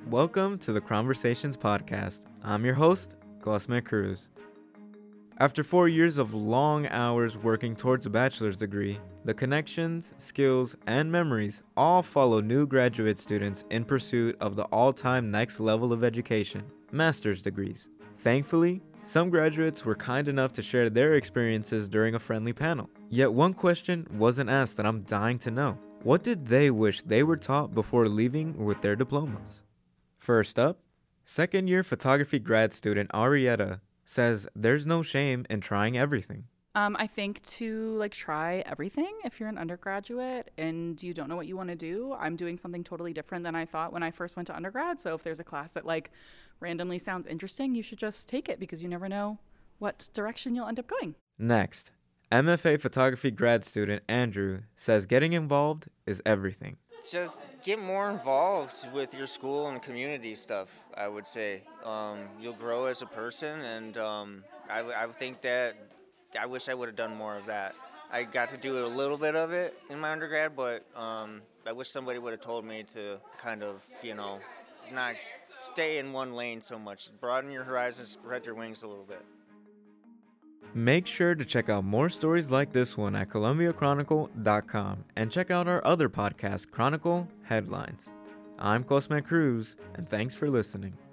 Welcome to the Conversations Podcast. I'm your host, Cosme Cruz. After 4 years of long hours working towards a bachelor's degree, the connections, skills, and memories all follow new graduate students in pursuit of the all-time next level of education, master's degrees. Thankfully, some graduates were kind enough to share their experiences during a friendly panel. Yet one question wasn't asked that I'm dying to know. What did they wish they were taught before leaving with their diplomas? First up, second-year photography grad student Arietta says there's no shame in trying everything. I think to try everything if you're an undergraduate and you don't know what you want to do. I'm doing something totally different than I thought when I first went to undergrad. So if there's a class that randomly sounds interesting, you should just take it because you never know what direction you'll end up going. Next, MFA photography grad student Andrew says getting involved is everything. Just get more involved with your school and community stuff, I would say. You'll grow as a person, and I think that I wish I would have done more of that. I got to do a little bit of it in my undergrad, but I wish somebody would have told me to kind of, not stay in one lane so much. Broaden your horizons, spread your wings a little bit. Make sure to check out more stories like this one at ColumbiaChronicle.com and check out our other podcast, Chronicle Headlines. I'm Cosme Cruz, and thanks for listening.